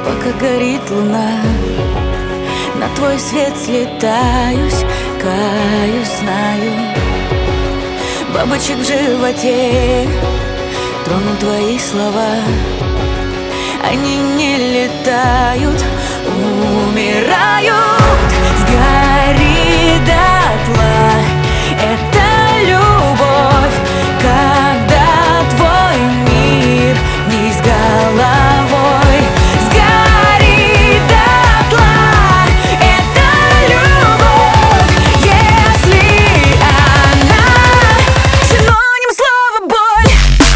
пока горит луна. На твой свет слетаюсь, каюсь, знаю. Бабочек в животе тронут твои слова. Они не летают, умирают. Сгори дотла, это любовь, когда твой мир вниз головой. Сгори дотла, это любовь, если она синоним слова боль.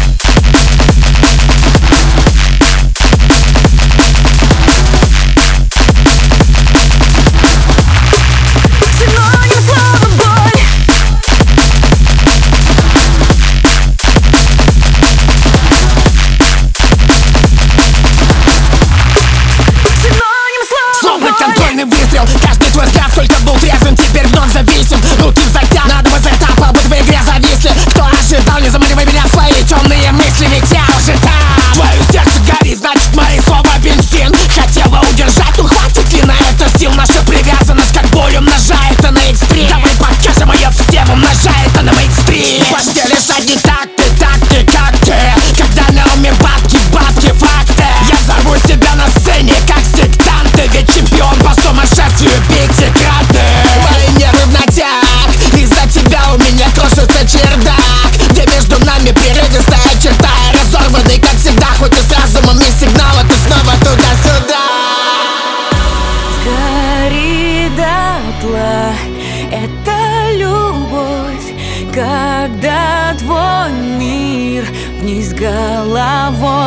Контрольный выстрел, каждый твой взгляд только был трезвым, теперь вновь зависим. Руки затянуты с этапа, будто в игре зависли. Кто ожидал, не заманивай меня в свои темные мысли, ведь я уже там. Твое сердце горит, значит мои слова бензин. Хотела удержать, но хватит ли на это сил? Наша привязанность как боль умножает на экстрим. Давай покажем ее всем, умножает на мейнстрим. В постели шаги такты, когда на уме бабки, факты. Я взорву себя на сцене, как сектанты, ведь чемпион по сумасшествию пятикратный. Мои нервы в натяг, из-за тебя у меня крошится чердак. Где между нами прерывистая черта, разорванный, как всегда, хоть и с разумом есть сигналы, ты снова туда-сюда. Сгори дотла, это любовь, когда твой мир вниз головой.